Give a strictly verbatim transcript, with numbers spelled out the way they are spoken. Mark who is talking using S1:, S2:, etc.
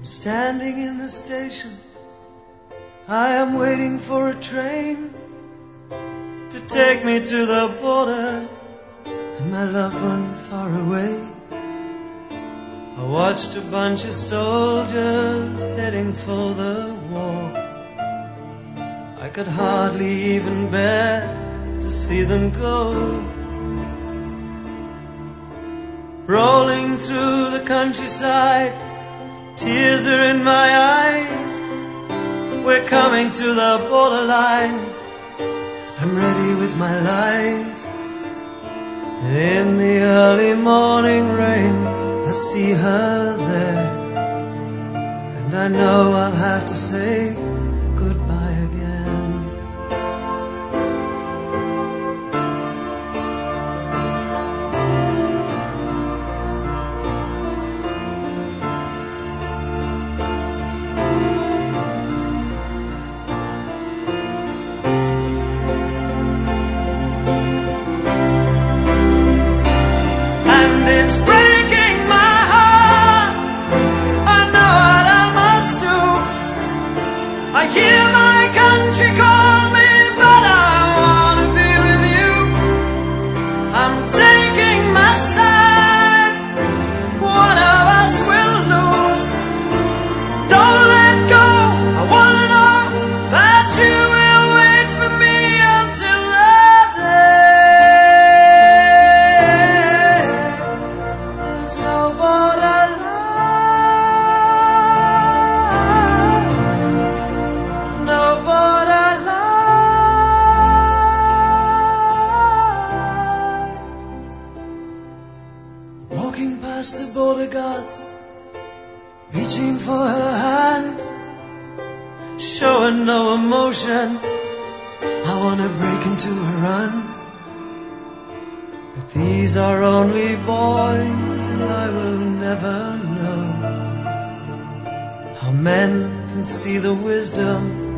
S1: standing in the station. I am waiting for a train to take me to the border, and my loved one far away. I watched a bunch of soldiers heading for the war. I could hardly even bear to see them go. Rolling through the countryside, tears are in my eyes. We're coming to the borderline. I'm ready with my life. And in the early morning rain, I see her there, and I know I'll have to say goodbye again. And it's breaking my heart. I know what I must do. I hear my country call me, but I wanna be with you. I'm taking my side. One of us will lose. Don't let go. I wanna know that you will wait for me until that day. There's no borderline, no borderline. Walking past the border guards, reaching for her hand, showing no emotion. I wanna break into a run, but these are only boys, and I will never know how men can see the wisdom